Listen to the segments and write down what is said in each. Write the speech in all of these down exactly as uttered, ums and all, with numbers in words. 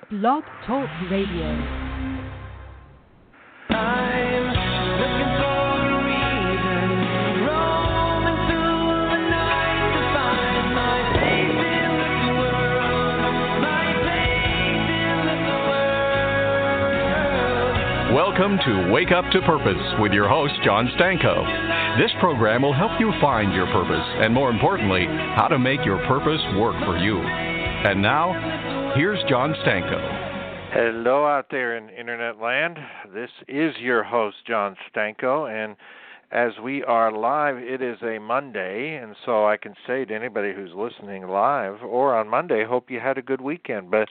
Blog Talk Radio. I'm looking for a reason, roaming through the night to find my place in this world, my place in this world. Welcome to Wake Up to Purpose with your host, John Stanko. This program will help you find your purpose and, more importantly, how to make your purpose work for you. And now, here's John Stanko. Hello out there in Internet land. This is your host, John Stanko, and as we are live, it is a Monday, and so I can say to anybody who's listening live or on Monday, hope you had a good weekend. But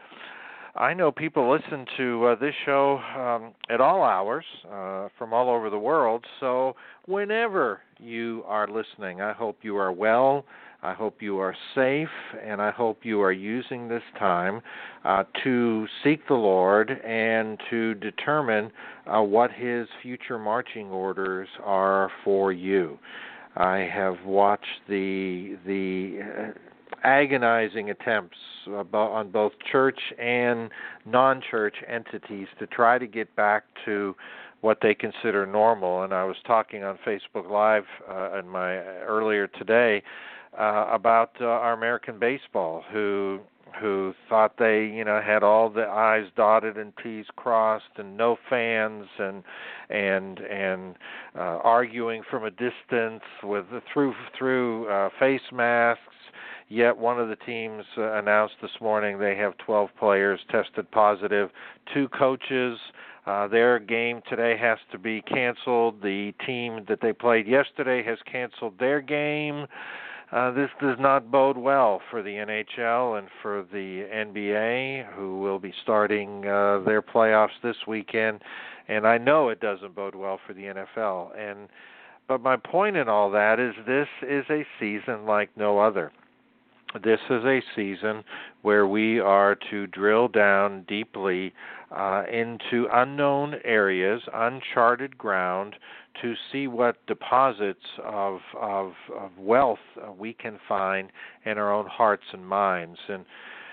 I know people listen to uh, this show um, at all hours uh, from all over the world, so whenever you are listening, I hope you are well, I hope you are safe, and I hope you are using this time uh, to seek the Lord and to determine uh, what His future marching orders are for you. I have watched the the uh, agonizing attempts on both church and non-church entities to try to get back to what they consider normal. And I was talking on Facebook Live uh, in my earlier today uh, about uh, our American baseball, who who thought they, you know, had all the I's dotted and T's crossed and no fans and and and uh, arguing from a distance with through through uh, face masks. Yet one of the teams uh, announced this morning they have twelve players tested positive, two coaches. Uh, their game today has to be canceled. The team that they played yesterday has canceled their game. Uh, this does not bode well for the N H L and for the N B A, who will be starting uh, their playoffs this weekend. And I know it doesn't bode well for the N F L. And but my point in all that is this is a season like no other. This is a season where we are to drill down deeply uh, into unknown areas, uncharted ground, to see what deposits of of, of wealth uh, we can find in our own hearts and minds. And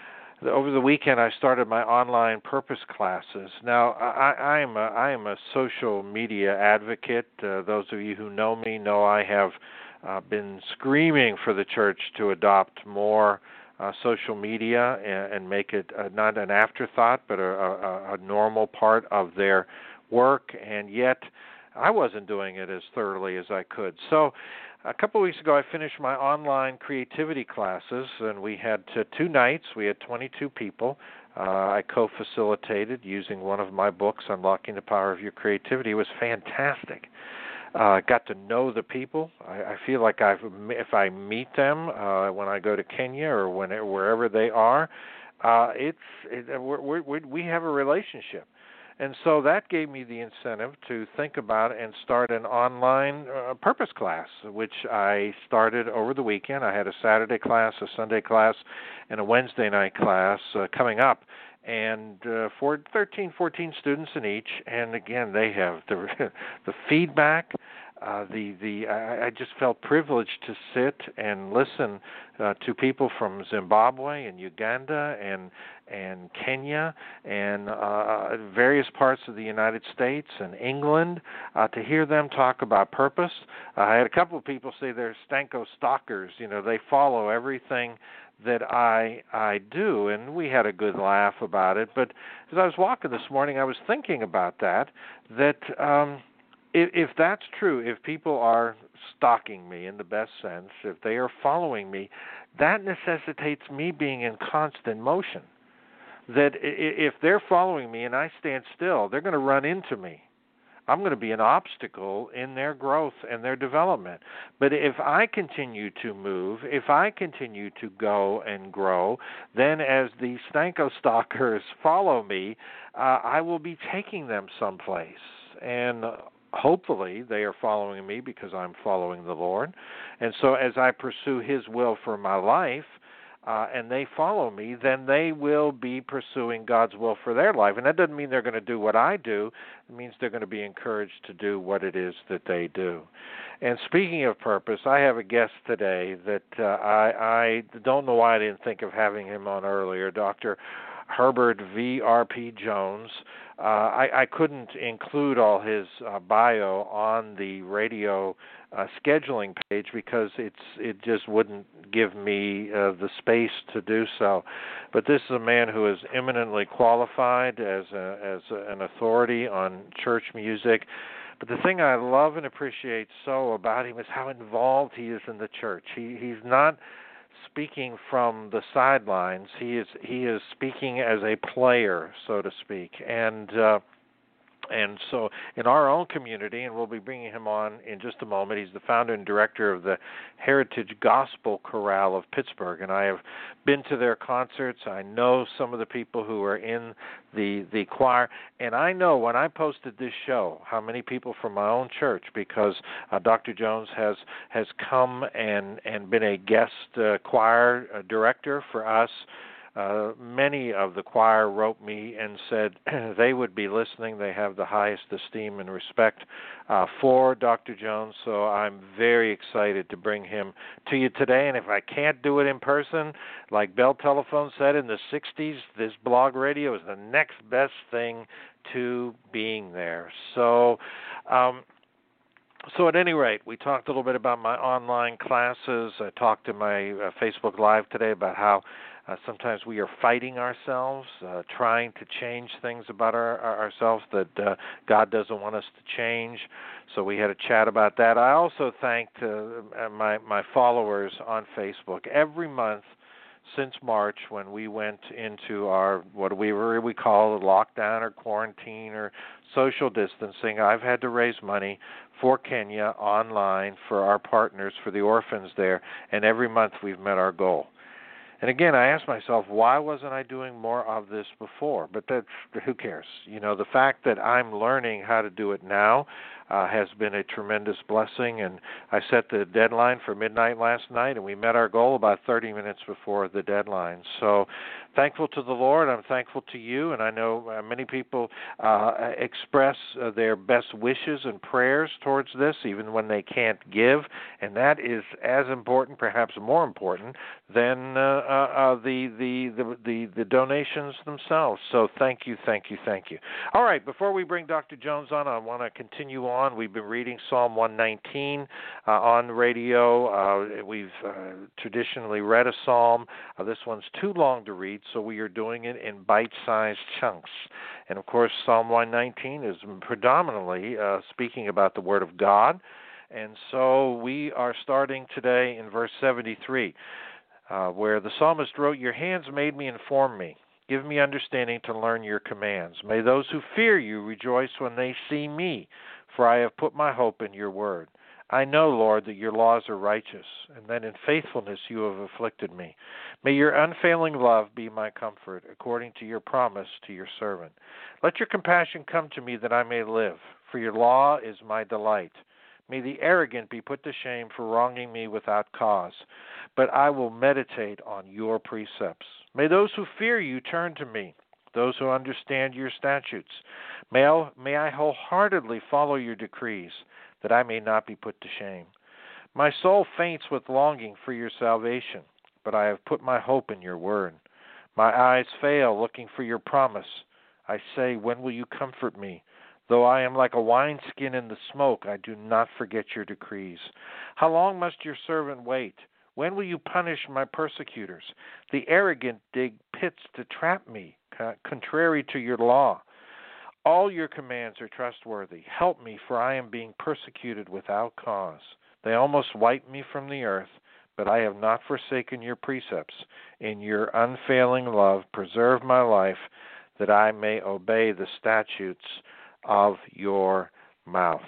over the weekend, I started my online purpose classes. Now, I, I am a, I am a social media advocate. Uh, those of you who know me know I have Uh, been screaming for the church to adopt more uh, social media and, and make it uh, not an afterthought, but a, a, a normal part of their work. And yet, I wasn't doing it as thoroughly as I could. So, a couple of weeks ago, I finished my online creativity classes, and we had uh, two nights. We had twenty-two people. Uh, I co-facilitated using one of my books, Unlocking the Power of Your Creativity. It was fantastic. I uh, got to know the people. I, I feel like I've, if I meet them uh, when I go to Kenya or when, wherever they are, uh, it's it, we're, we're, we have a relationship. And so that gave me the incentive to think about and start an online uh, purpose class, which I started over the weekend. I had a Saturday class, a Sunday class, and a Wednesday night class uh, coming up. And uh, for thirteen, fourteen students in each, and again, they have the the feedback. Uh, the the I, I just felt privileged to sit and listen uh, to people from Zimbabwe and Uganda and and Kenya and uh, various parts of the United States and England uh, to hear them talk about purpose. Uh, I had a couple of people say they're Stanko stalkers. You know, they follow everything that I I do, and we had a good laugh about it. But as I was walking this morning, I was thinking about that, that um, if, if that's true, if people are stalking me in the best sense, if they are following me, that necessitates me being in constant motion. That if they're following me and I stand still, they're going to run into me. I'm going to be an obstacle in their growth and their development. But if I continue to move, if I continue to go and grow, then as the Stanko stalkers follow me, uh, I will be taking them someplace. And hopefully they are following me because I'm following the Lord. And so as I pursue His will for my life, uh, and they follow me, then they will be pursuing God's will for their life. And that doesn't mean they're going to do what I do. It means they're going to be encouraged to do what it is that they do. And speaking of purpose, I have a guest today that uh, I, I don't know why I didn't think of having him on earlier, Doctor Herbert V R P Jones. Uh, I, I couldn't include all his uh, bio on the radio uh, scheduling page because it's it just wouldn't give me uh, the space to do so. But this is a man who is eminently qualified as a, as a, an authority on church music. But the thing I love and appreciate so about him is how involved he is in the church. He he's not speaking from the sidelines. He is he is speaking as a player, so to speak, and uh, and so in our own community, and we'll be bringing him on in just a moment. He's the founder and director of the Heritage Gospel Chorale of Pittsburgh, and I have been to their concerts. I know some of the people who are in the the choir, and I know when I posted this show how many people from my own church, because uh, Doctor Jones has has come and and been a guest uh, choir uh, director for us. Uh, many of the choir wrote me and said they would be listening. They have the highest esteem and respect uh, for Doctor Jones, so I'm very excited to bring him to you today. And if I can't do it in person, like Bell Telephone said in the sixties, this blog radio is the next best thing to being there. So, um, So at any rate, we talked a little bit about my online classes. I talked in my uh, Facebook Live today about how uh, sometimes we are fighting ourselves, uh, trying to change things about our, our, ourselves that uh, God doesn't want us to change. So we had a chat about that. I also thanked uh, my, my followers on Facebook. Every month since March, when we went into our, what we were, we call a lockdown or quarantine or social distancing, I've had to raise money for Kenya online for our partners, for the orphans there, and every month we've met our goal. And again, I asked myself, why wasn't I doing more of this before? But that's, who cares? You know, the fact that I'm learning how to do it now uh, has been a tremendous blessing. And I set the deadline for midnight last night, and we met our goal about thirty minutes before the deadline. So thankful to the Lord. I'm thankful to you. And I know uh, many people uh, express uh, their best wishes and prayers towards this, even when they can't give. And that is as important, perhaps more important, than uh, uh, uh, the, the, the, the, the donations themselves. So thank you, thank you, thank you. All right, before we bring Doctor Jones on, I want to continue on. We've been reading Psalm one nineteen uh, on radio. Uh, we've uh, traditionally read a psalm. Uh, this one's too long to read, so we are doing it in bite-sized chunks. And, of course, Psalm one nineteen is predominantly uh, speaking about the Word of God. And so we are starting today in verse seventy-three. Uh, where the psalmist wrote, "Your hands made me inform me. Give me understanding to learn your commands. May those who fear you rejoice when they see me, for I have put my hope in your word. I know, Lord, that your laws are righteous, and that in faithfulness you have afflicted me. May your unfailing love be my comfort, according to your promise to your servant. Let your compassion come to me that I may live, for your law is my delight. May the arrogant be put to shame for wronging me without cause, but I will meditate on your precepts. May those who fear you turn to me, those who understand your statutes. May I, may I wholeheartedly follow your decrees, that I may not be put to shame. My soul faints with longing for your salvation, but I have put my hope in your word. My eyes fail looking for your promise. I say, when will you comfort me? Though I am like a wineskin in the smoke, I do not forget your decrees. How long must your servant wait? When will you punish my persecutors? The arrogant dig pits to trap me, contrary to your law. All your commands are trustworthy. Help me, for I am being persecuted without cause. They almost wipe me from the earth, but I have not forsaken your precepts. In your unfailing love, preserve my life, that I may obey the statutes of your mouth."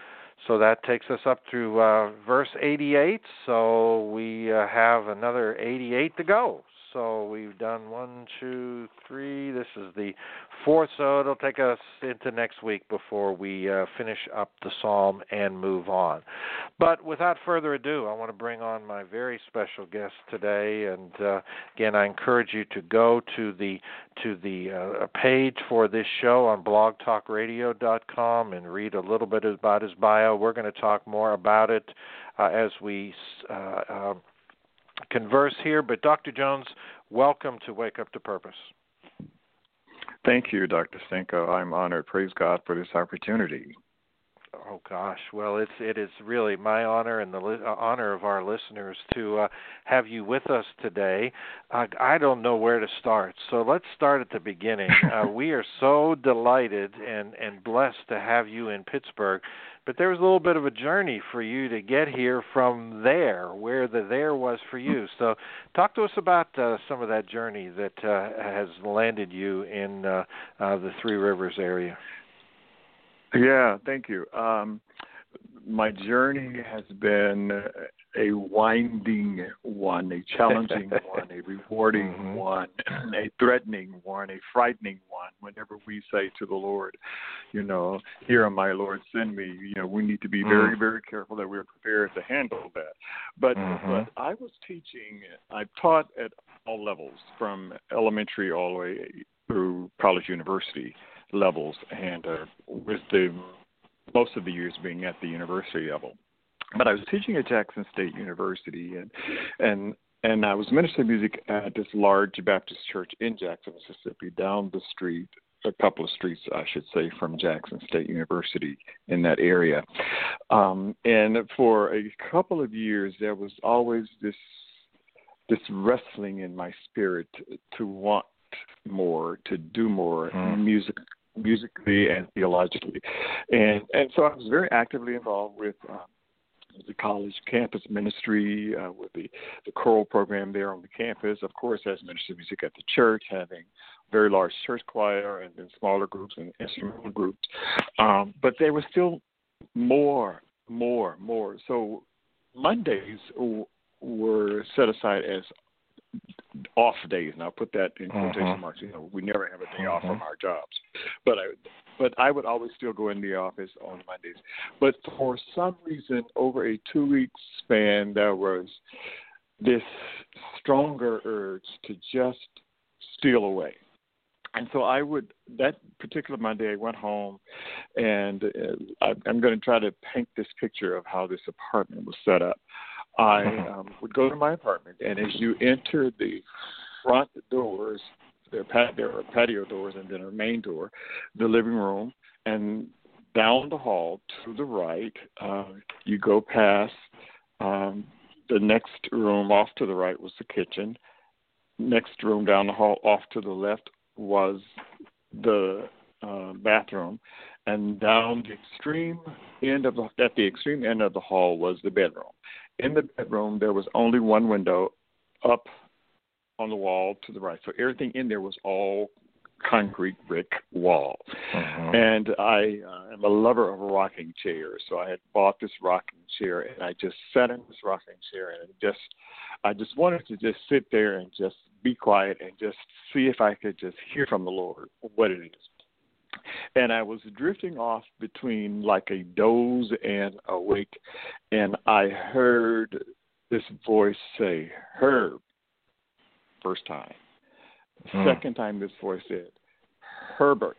So that takes us up to uh, verse eighty-eight. So we uh, have another eighty-eight to go. So we've done one, two, three. This is the fourth, so it'll take us into next week before we uh, finish up the psalm and move on. But without further ado, I want to bring on my very special guest today. And uh, again, I encourage you to go to the to the uh, page for this show on blog talk radio dot com and read a little bit about his bio. We're going to talk more about it uh, as we uh, uh, converse here. But Doctor Jones, welcome to Wake Up to Purpose. Thank you, Doctor Stanko. I'm honored. Praise God for this opportunity. Oh gosh, well, it's it is really my honor and the li- uh, honor of our listeners to uh, have you with us today. Uh, I don't know where to start, so let's start at the beginning. Uh, we are so delighted and and blessed to have you in Pittsburgh, but there was a little bit of a journey for you to get here from there, where the there was for you. So, talk to us about uh, some of that journey that uh, has landed you in uh, uh, the Three Rivers area. Yeah, thank you. Um, my journey has been a winding one, a challenging one, a rewarding mm-hmm. one, a threatening one, a frightening one. Whenever we say to the Lord, you know, here am I, Lord, send me, you know, we need to be very, mm. very careful that we're prepared to handle that. But, mm-hmm. but I was teaching, I taught at all levels, from elementary all the way through college, university levels, and uh, with the most of the years being at the university level. But I was teaching at Jackson State University, and and and I was ministering music at this large Baptist church in Jackson, Mississippi, down the street, a couple of streets, I should say, from Jackson State University in that area. Um, and for a couple of years, there was always this this wrestling in my spirit to want more, to do more mm. music. musically and theologically. And and so I was very actively involved with uh, the college campus ministry, uh, with the, the choral program there on the campus, of course, as minister of music at the church, having very large church choir and then smaller groups and instrumental groups. Um, but there was still more, more, more. So Mondays w- were set aside as off days, and I'll put that in quotation uh-huh. marks. You know, we never have a day uh-huh. off from our jobs, but I, but I would always still go in the office on Mondays. But for some reason, over a two-week span, there was this stronger urge to just steal away. And so I would, that particular Monday, I went home, and uh, I, I'm going to try to paint this picture of how this apartment was set up. I um, would go to my apartment, and as you enter the front doors, there are, there are patio doors and then a main door, the living room, and down the hall to the right, uh, you go past um, the next room off to the right was the kitchen. Next room down the hall off to the left was the uh, bathroom, and down the extreme end of the, at the extreme end of the hall was the bedroom. In the bedroom, there was only one window up on the wall to the right. So everything in there was all concrete brick wall. Uh-huh. And I uh, am a lover of rocking chairs. So I had bought this rocking chair, and I just sat in this rocking chair, and just I just wanted to just sit there and just be quiet and just see if I could just hear from the Lord what it is. And I was drifting off between like a doze and awake, and I heard this voice say, Herb, first time. The hmm. second time this voice said, Herbert.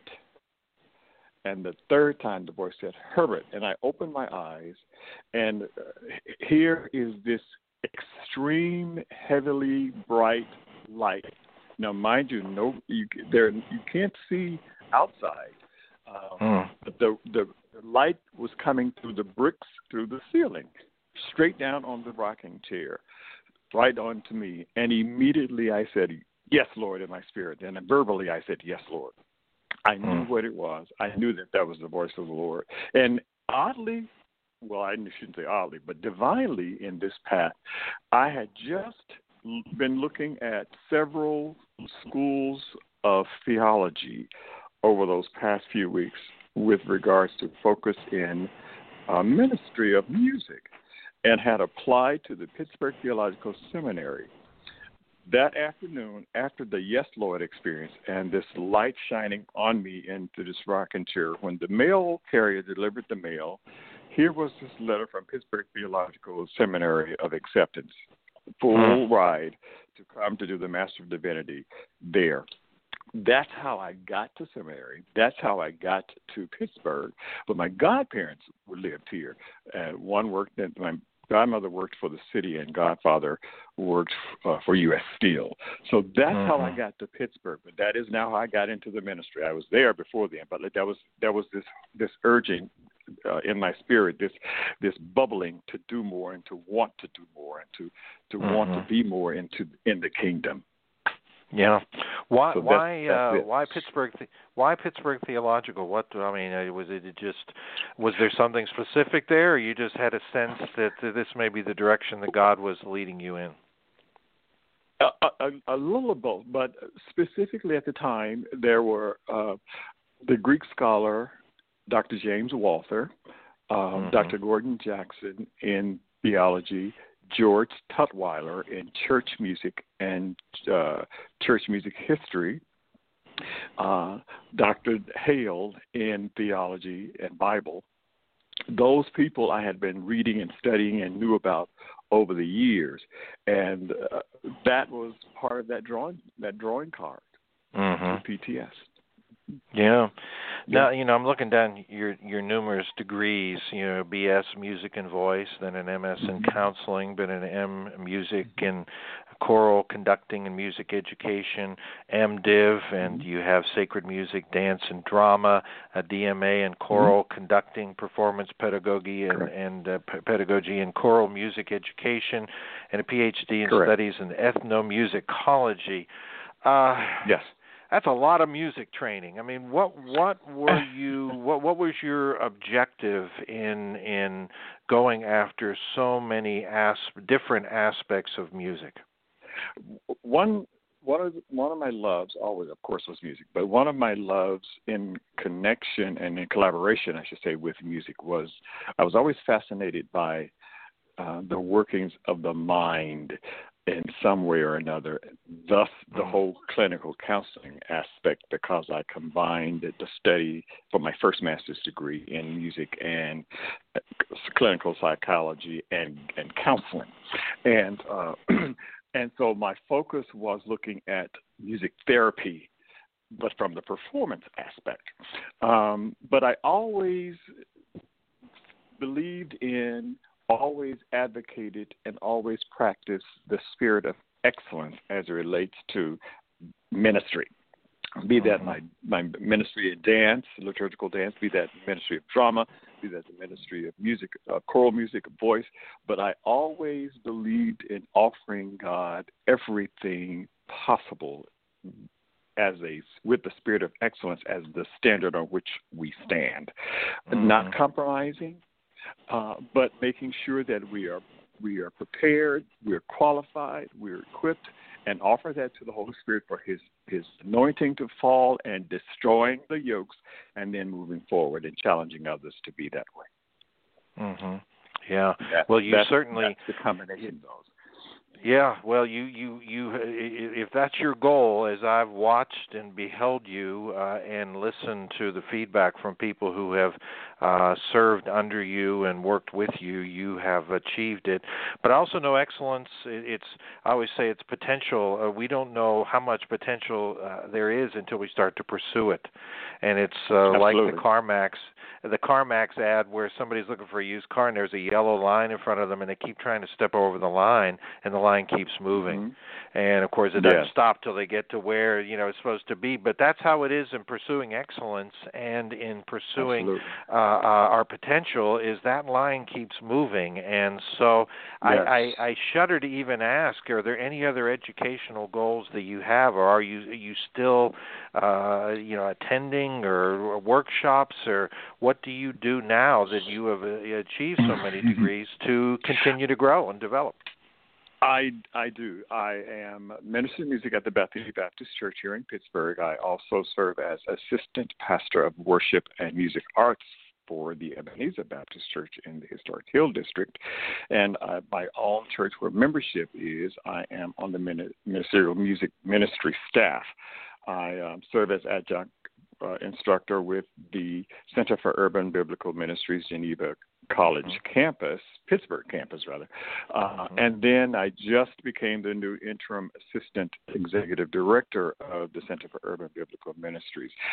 And the third time the voice said, Herbert. And I opened my eyes, and uh, here is this extreme, heavily bright light. Now, mind you, no, you, there, you can't see outside, um, mm. but the, the the light was coming through the bricks, through the ceiling, straight down on the rocking chair, right on to me. And immediately I said, yes, Lord, in my spirit. And verbally I said, yes, Lord. I knew mm. what it was. I knew that that was the voice of the Lord. And oddly, well, I shouldn't say oddly, but divinely in this path, I had just been looking at several schools of theology over those past few weeks with regards to focus in uh, ministry of music, and had applied to the Pittsburgh Theological Seminary. That afternoon, after the Yes, Lord experience and this light shining on me into this rocking chair, when the mail carrier delivered the mail, here was this letter from Pittsburgh Theological Seminary of acceptance, full ride to come to do the Master of Divinity there. That's how I got to seminary. That's how I got to Pittsburgh. But my godparents lived here. Uh, one worked at my godmother worked for the city, and godfather worked uh, for U S Steel. So that's mm-hmm. how I got to Pittsburgh. But that is now how I got into the ministry. I was there before then, but that was there was this this urging uh, in my spirit, this this bubbling to do more and to want to do more and to to mm-hmm. want to be more into in the kingdom. Yeah. Why? So that's, why? that's uh, why Pittsburgh? Why Pittsburgh Theological? What? I mean, was it just? Was there something specific there, or you just had a sense that this may be the direction that God was leading you in? A, a, a little of both, but specifically at the time, there were uh, the Greek scholar Doctor James Walther, um, mm-hmm. Doctor Gordon Jackson in theology, George Tutwiler in church music and uh, church music history, uh, Doctor Hale in theology and Bible. Those people I had been reading and studying and knew about over the years, and uh, that was part of that drawing that drawing card mm-hmm. to P T S. Yeah. Now, you know, I'm looking down your your numerous degrees, you know, B S Music and Voice, then an M S in Counseling, then an M Music in Choral Conducting and Music Education, MDiv, and you have Sacred Music, Dance and Drama, a D M A in Choral mm-hmm. Conducting, Performance Pedagogy, and, and uh, p- Pedagogy in Choral Music Education, and a P H D in Correct. Studies in Ethnomusicology. Uh, yes. That's a lot of music training. I mean, what what were you what what was your objective in in going after so many as, different aspects of music? One one of one of my loves always, of course, was music. But one of my loves in connection and in collaboration, I should say, with music was I was always fascinated by uh, the workings of the mind in some way or another, thus the whole clinical counseling aspect, because I combined the study for my first master's degree in music and clinical psychology and, and counseling. And uh, and so my focus was looking at music therapy, but from the performance aspect. Um, but I always believed in always advocated and always practiced the spirit of excellence as it relates to ministry, be that my, my ministry of dance, liturgical dance, be that ministry of drama, be that the ministry of music, uh, choral music, voice. But I always believed in offering God everything possible as a with the spirit of excellence as the standard on which we stand, mm-hmm. not compromising. Uh, but making sure that we are we are prepared, we are qualified, we are equipped, and offer that to the Holy Spirit for His His anointing to fall and destroying the yokes, and then moving forward and challenging others to be that way. Mm-hmm. Yeah. That, well, you that's, certainly that's the combination of those. Yeah, well, you, you, you, if that's your goal, as I've watched and beheld you uh, and listened to the feedback from people who have uh, served under you and worked with you, you have achieved it. But I also know excellence, it's, I always say it's potential. Uh, we don't know how much potential uh, there is until we start to pursue it. And it's uh, like the CarMax, the CarMax ad where somebody's looking for a used car and there's a yellow line in front of them and they keep trying to step over the line and the line keeps moving. Mm-hmm. And, of course, it doesn't yeah. stop till they get to where, you know, it's supposed to be. But that's how it is in pursuing excellence and in pursuing uh, uh, our potential is that line keeps moving. And so yes. I, I, I shudder to even ask, are there any other educational goals that you have, or are you, are you still, uh, you know, attending or, or workshops, or what do you do now that you have achieved so many degrees to continue to grow and develop? I, I do. I am minister of music at the Bethany Baptist Church here in Pittsburgh. I also serve as assistant pastor of worship and music arts for the Ebenezer Baptist Church in the Historic Hill District. And uh, my own church where membership is, I am on the ministerial music ministry staff. I um, serve as adjunct uh, instructor with the Center for Urban Biblical Ministries, Geneva College mm-hmm. campus, Pittsburgh campus rather. Uh, mm-hmm. And then I just became the new interim assistant executive director of the Center for Urban Biblical Ministries.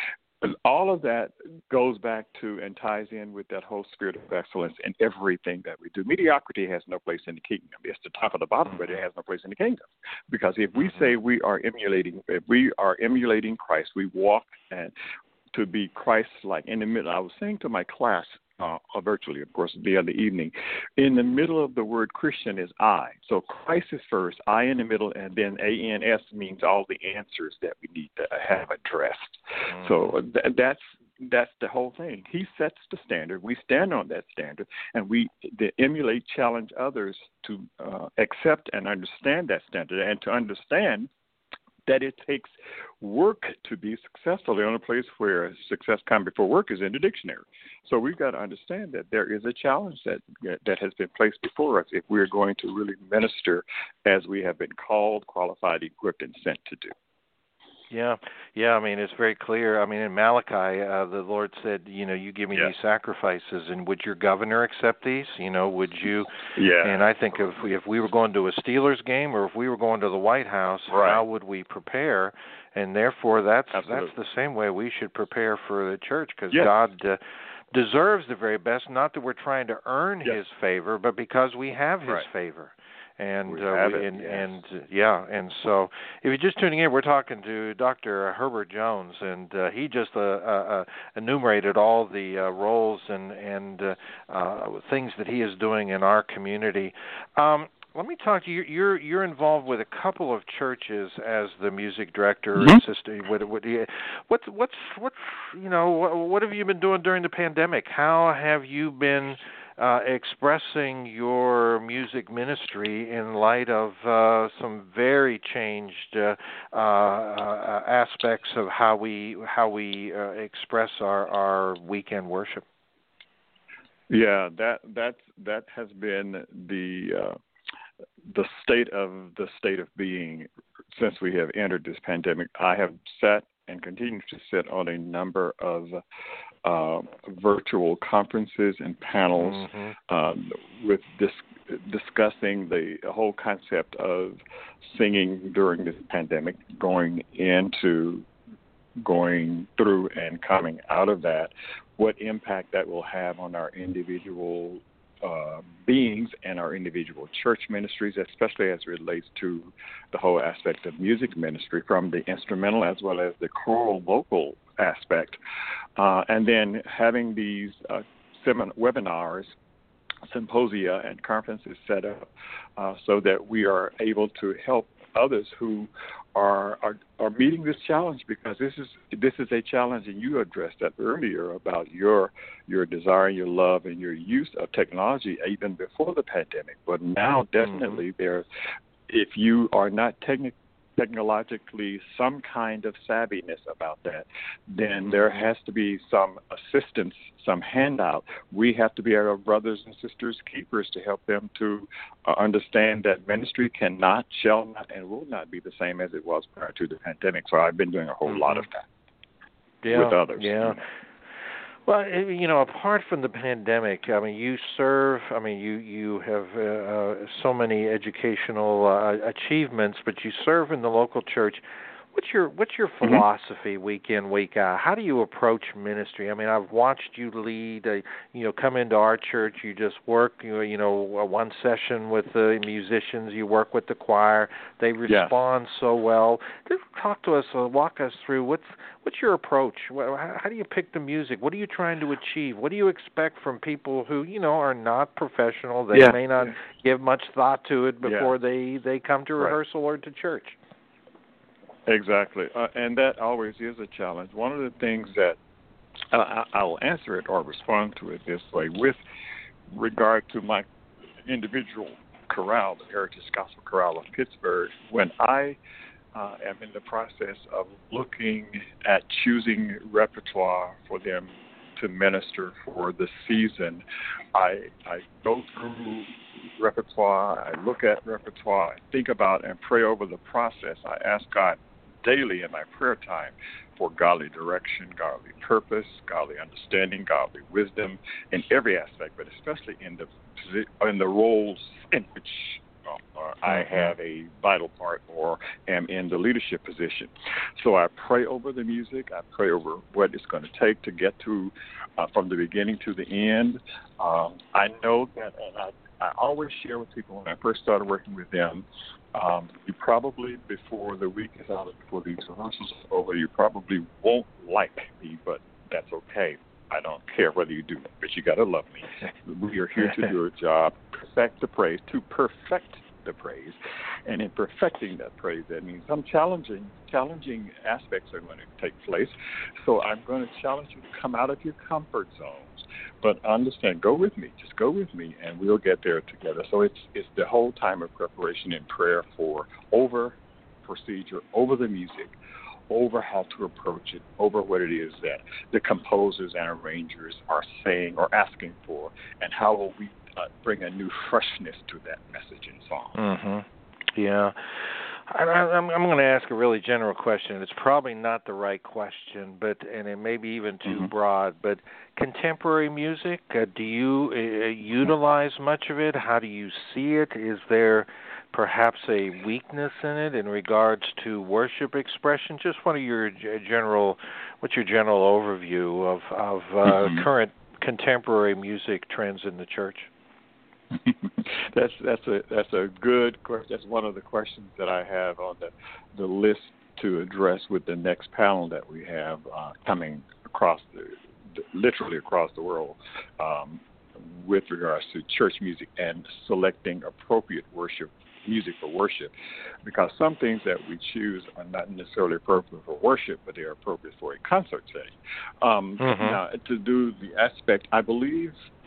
all of that goes back to and ties in with that whole spirit of excellence in everything that we do. Mediocrity has no place in the kingdom. It's the top of the bottom, but it has no place in the kingdom. Because if we say we are emulating, if we are emulating Christ, we walk and to be Christ-like. In the middle, I was saying to my class, uh, virtually, of course, the other evening, in the middle of the word Christian is I. So Christ is first, I in the middle, and then A N S means all the answers that we need to have addressed. Mm-hmm. So th- that's that's the whole thing. He sets the standard. We stand on that standard, and we emulate, challenge others to uh, accept and understand that standard, and to understand that it takes work to be successful. The only place where success comes before work is in the dictionary. So we've got to understand that there is a challenge that that has been placed before us if we're going to really minister as we have been called, qualified, equipped, and sent to do. Yeah, yeah. I mean, it's very clear. I mean, in Malachi, uh, the Lord said, you know, you give me yes. these sacrifices, and would your governor accept these? You know, would you? Yeah. And I think if we, if we were going to a Steelers game, or if we were going to the White House, right. how would we prepare? And therefore, that's Absolutely. that's the same way we should prepare for the church, because yes. God uh, deserves the very best. Not that we're trying to earn yes. His favor, but because we have His right. favor. And we uh, have we, it, and, yes. and uh, yeah, and so if you're just tuning in, we're talking to Doctor Herbert Jones, and uh, he just uh, uh, enumerated all the uh, roles and and uh, uh, things that he is doing in our community. Um, let me talk to you. You're you're involved with a couple of churches as the music director. Mm-hmm. Assistant. What, what, what's what's what's you know what, what have you been doing during the pandemic? How have you been Uh, expressing your music ministry in light of uh, some very changed uh, uh, aspects of how we how we uh, express our, our weekend worship? Yeah, that that that has been the uh, the state of the state of being since we have entered this pandemic. I have sat and continue to sit on a number of uh, virtual conferences and panels mm-hmm. um, with dis- discussing the whole concept of singing during this pandemic, going into, going through and coming out of that, what impact that will have on our individual Uh, beings and our individual church ministries, especially as it relates to the whole aspect of music ministry, from the instrumental as well as the choral vocal aspect. Uh, and then having these uh, semin- webinars, symposia, and conferences set up uh, so that we are able to help others who are, are are meeting this challenge, because this is this is a challenge, and you addressed that earlier about your your desire, your love, and your use of technology even before the pandemic. But now, definitely, mm-hmm. there, if you are not technically technologically some kind of savviness about that, then there has to be some assistance, some handout. We have to be our brothers and sisters keepers to help them to uh, understand that ministry cannot, shall not, and will not be the same as it was prior to the pandemic. So I've been doing a whole mm-hmm. lot of that yeah, with others. Yeah. You know. Well, you know, apart from the pandemic, I mean, you serve, I mean, you, you have uh, so many educational uh, achievements, but you serve in the local church. What's your what's your philosophy mm-hmm. week in, week out? How do you approach ministry? I mean, I've watched you lead, uh, you know, come into our church, you just work, you, you know, one session with the musicians, you work with the choir, they respond yes. so well. Just talk to us, uh, walk us through, what's what's your approach? How, how do you pick the music? What are you trying to achieve? What do you expect from people who, you know, are not professional? They yeah. may not yeah. give much thought to it before yeah. they, they come to rehearsal right. or to church. Exactly, uh, and that always is a challenge. One of the things that uh, I will answer it or respond to it this way, with regard to my individual chorale, the Heritage Gospel Chorale of Pittsburgh, when I uh, am in the process of looking at choosing repertoire for them to minister for the season, I, I go through repertoire, I look at repertoire, I think about and pray over the process. I ask God daily in my prayer time for godly direction, godly purpose, godly understanding, godly wisdom in every aspect, but especially in the in the roles in which or mm-hmm. I have a vital part or am in the leadership position. So I pray over the music. I pray over what it's going to take to get through uh, from the beginning to the end. Um, I know that, and I, I always share with people when I first started working with them, um, you probably, before the week is out, before these rehearsals are over, you probably won't like me, but that's okay. I don't care whether you do, but you got to love me. We are here to do a job, perfect the praise, to perfect the praise. And in perfecting that praise, that means some challenging, challenging aspects are going to take place. So I'm going to challenge you to come out of your comfort zones. But understand, go with me. Just go with me, and we'll get there together. So it's it's the whole time of preparation and prayer for over procedure, over the music, over how to approach it, over what it is that the composers and arrangers are saying or asking for, and how will we uh, bring a new freshness to that message and song. Mm-hmm. Yeah. I, I'm, I'm going to ask a really general question. It's probably not the right question, but and it may be even too mm-hmm. broad, but contemporary music, uh, do you uh, utilize much of it? How do you see it? Is there perhaps a weakness in it in regards to worship expression? Just what are your general, what's your general overview of, of uh, mm-hmm. current contemporary music trends in the church? that's that's a that's a good question. That's one of the questions that I have on the the list to address with the next panel that we have uh, coming across the, literally across the world um, with regards to church music and selecting appropriate worship music for worship, because some things that we choose are not necessarily appropriate for worship, but they are appropriate for a concert setting. Um, mm-hmm. Now, to do the aspect, I believe.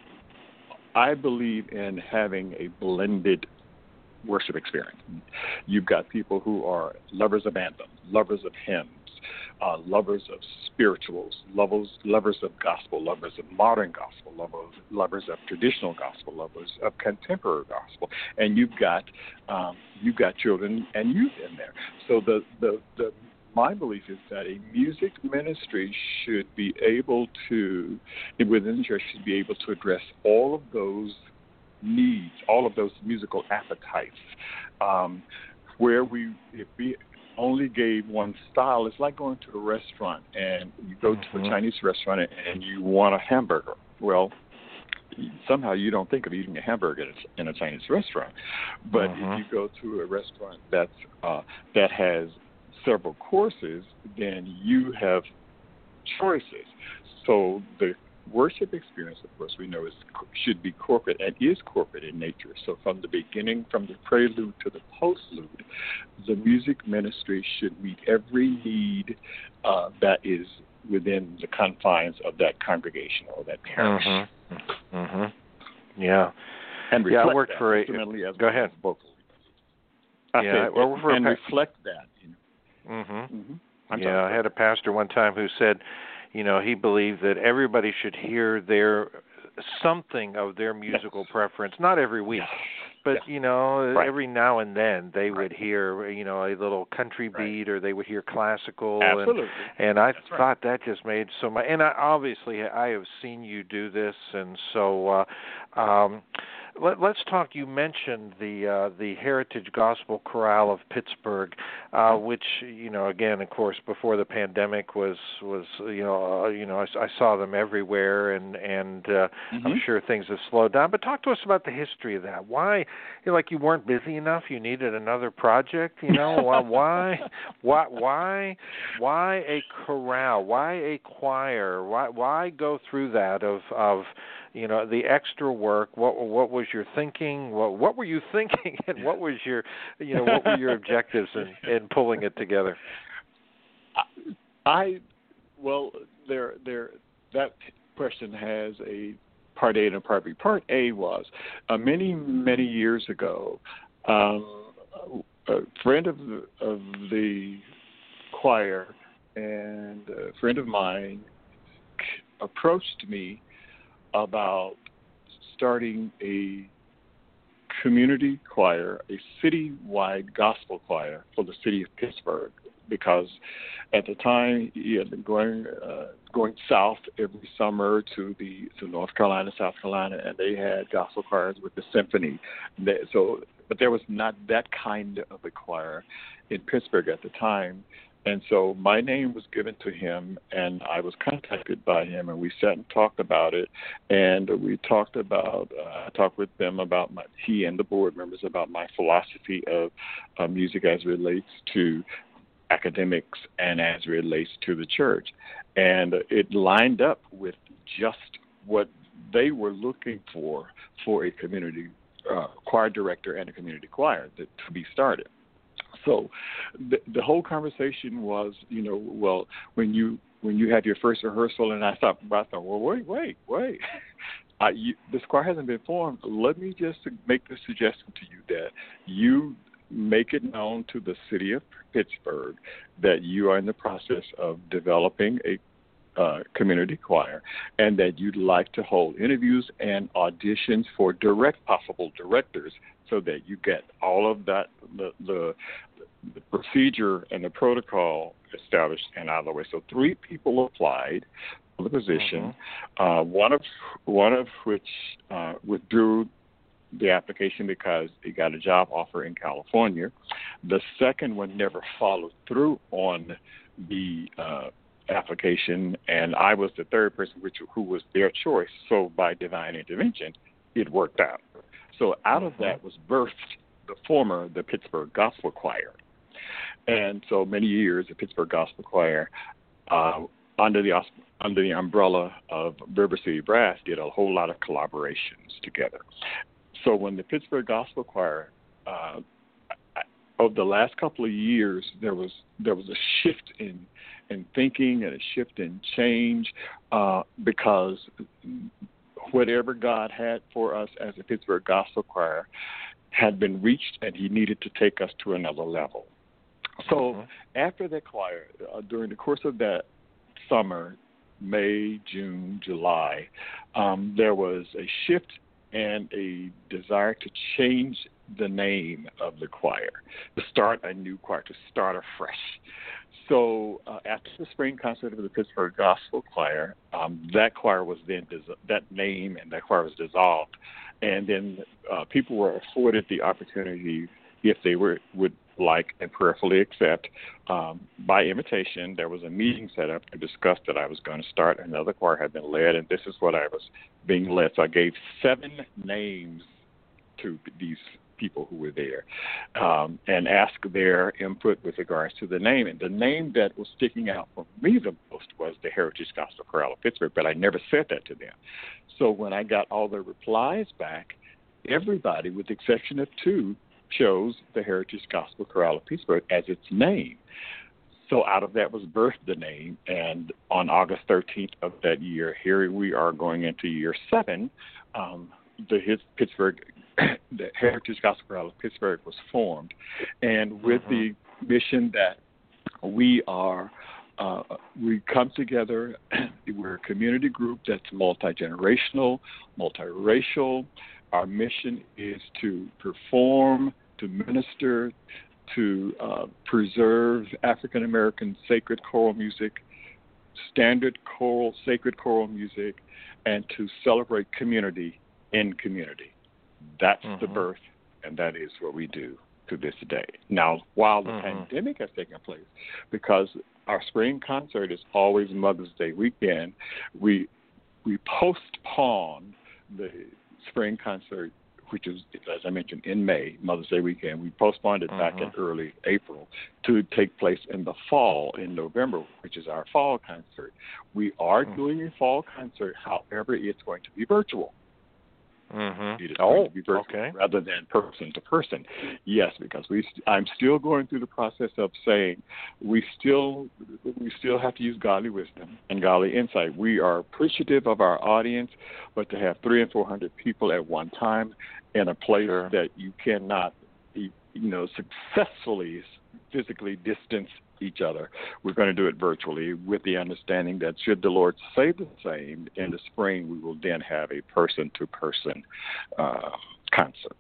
I believe in having a blended worship experience. You've got people who are lovers of anthem, lovers of hymns, uh, lovers of spirituals, lovers, lovers of gospel, lovers of modern gospel, lovers, lovers of traditional gospel, lovers of contemporary gospel, and you've got um, you've got children and youth in there. So the the the my belief is that a music ministry should be able to, within the church, should be able to address all of those needs, all of those musical appetites. Um, where we, if we only gave one style, it's like going to a restaurant and you go mm-hmm. to a Chinese restaurant and you want a hamburger. Well, somehow you don't think of eating a hamburger in a Chinese restaurant. But mm-hmm. if you go to a restaurant that's uh, that has several courses, then you have choices. So the worship experience, of course, we know is should be corporate and is corporate in nature. So from the beginning, from the prelude to the postlude, the music ministry should meet every need uh, that is within the confines of that congregation or that parish. Mm-hmm. Mm-hmm. Yeah. And yeah, I worked that for a. As go ahead. Vocally. I yeah, say, well, for and a, reflect that. You know. Mm-hmm. Mm-hmm. Yeah, I had a pastor one time who said, you know, he believed that everybody should hear their something of their musical yes. preference, not every week, yes. but yes. you know, right. every now and then they right. would hear, you know, a little country right. beat, or they would hear classical. Absolutely. And, and I That's thought right. that just made so much. And I, obviously, I have seen you do this, and so. Uh, um, Let, let's talk. You mentioned the uh, the Heritage Gospel Chorale of Pittsburgh, uh, which you know, again, of course, before the pandemic was was you know uh, you know I, I saw them everywhere, and and uh, mm-hmm. I'm sure things have slowed down. But talk to us about the history of that. Why, you know, like you weren't busy enough? You needed another project. You know, why why why why why a chorale? Why a choir? Why why go through that of of you know, the extra work? What what was your thinking? What what were you thinking, and what was your, you know, what were your objectives in, in pulling it together? I well, there there that question has a part A and a part B. Part A was uh, many many years ago, um, a friend of the, of the choir and a friend of mine approached me about starting a community choir, a citywide gospel choir for the city of Pittsburgh, because at the time he had been going uh, going south every summer to the to North Carolina, South Carolina, and they had gospel choirs with the symphony. They, so but there was not that kind of a choir in Pittsburgh at the time. And so my name was given to him, and I was contacted by him, and we sat and talked about it. And we talked about, uh, I talked with them about my, he and the board members about my philosophy of uh, music as it relates to academics and as it relates to the church. And it lined up with just what they were looking for for a community uh, choir director and a community choir that, to be started. So the, the whole conversation was, you know, well, when you when you have your first rehearsal, and I thought, I thought, well, wait, wait, wait. Uh, you, this choir hasn't been formed. Let me just make the suggestion to you that you make it known to the city of Pittsburgh that you are in the process of developing a uh, community choir, and that you'd like to hold interviews and auditions for direct possible directors, so that you get all of that the, the the procedure and the protocol established and out of the way. So three people applied for the position, mm-hmm. uh, one of one of which uh, withdrew the application because he got a job offer in California. The second one never followed through on the uh, application, and I was the third person, which who was their choice. So by divine intervention, it worked out. So out of that was birthed the former, the Pittsburgh Gospel Choir. And so many years, the Pittsburgh Gospel Choir, uh, under the under the umbrella of River City Brass, did a whole lot of collaborations together. So when the Pittsburgh Gospel Choir, uh, over the last couple of years, there was there was a shift in in thinking and a shift in change uh, because whatever God had for us as a Pittsburgh Gospel Choir had been reached, and he needed to take us to another level. So mm-hmm. after that choir, uh, during the course of that summer, May, June, July, um, there was a shift and a desire to change the name of the choir, to start a new choir, to start afresh. So uh, after the spring concert of the Pittsburgh Gospel Choir, um, that choir was then dis- that name and that choir was dissolved, and then uh, people were afforded the opportunity, if they were would like and prayerfully accept, um, by invitation. There was a meeting set up to discuss that I was going to start. Another choir had been led, and this is what I was being led. So I gave seven names to these people who were there, um, and asked their input with regards to the name. And the name that was sticking out for me the most was the Heritage Gospel Chorale of Pittsburgh, but I never said that to them. So when I got all the replies back, everybody, with the exception of two, chose the Heritage Gospel Chorale of Pittsburgh as its name. So out of that was birthed the name, and on August thirteenth of that year, here we are going into year seven, um, the his, Pittsburgh the Heritage Gospel Chorale of Pittsburgh was formed, and with mm-hmm. the mission that we are, uh, we come together, we're a community group that's multi-generational, multiracial. Our mission is to perform, to minister, to uh, preserve African American sacred choral music, standard choral, sacred choral music, and to celebrate community in community. That's mm-hmm. the birth, and that is what we do to this day. Now, while the mm-hmm. pandemic has taken place, because our spring concert is always Mother's Day weekend, we we postponed the spring concert, which is, as I mentioned, in May, Mother's Day weekend. We postponed it mm-hmm. back in early April to take place in the fall, in November, which is our fall concert. We are mm-hmm. doing a fall concert, however, it's going to be virtual. Mm-hmm. It is oh, going to be virtual okay. rather than person to person. Yes, because we st- I'm still going through the process of saying we still we still have to use godly wisdom and godly insight. We are appreciative of our audience, but to have three and four hundred people at one time in a place sure. that you cannot, you know, successfully physically distance each other, we're going to do it virtually, with the understanding that should the Lord say the same in the spring, we will then have a person-to-person uh, concert.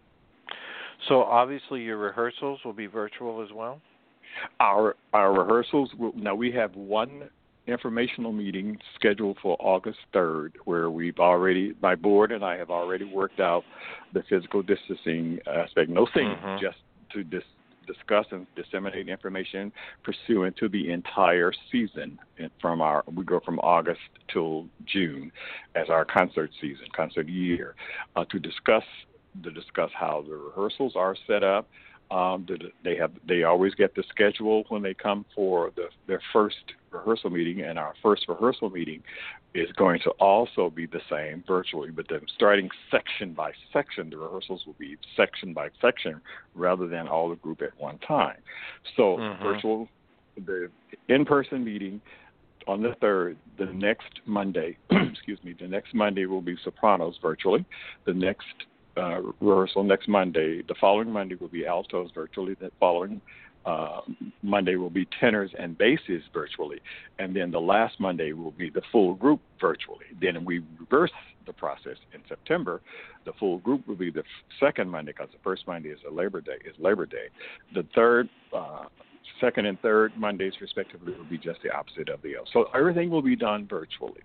So obviously your rehearsals will be virtual as well? Our our rehearsals, will, now we have one informational meeting scheduled for August third, where we've already, my board and I have already worked out the physical distancing aspect. No singing, Mm-hmm. just to dis- discuss and disseminate information pursuant to the entire season. And from our, we go from August till June as our concert season, concert year, uh, to discuss to discuss how the rehearsals are set up. Um, they have they always get the schedule when they come for the, their first rehearsal meeting, and our first rehearsal meeting is going to also be the same virtually, but then starting section by section, the rehearsals will be section by section rather than all the group at one time. So mm-hmm. virtual, the in-person meeting on the third, the next Monday, excuse me, the next Monday will be sopranos virtually. The next Uh, rehearsal next Monday. The following Monday will be altos virtually. The following uh, Monday will be tenors and basses virtually. And then the last Monday will be the full group virtually. Then we reverse the process in September. The full group will be the second Monday, because the first Monday is a Labor Day. Is Labor Day. The third, uh, second and third Mondays respectively will be just the opposite of the other. So everything will be done virtually.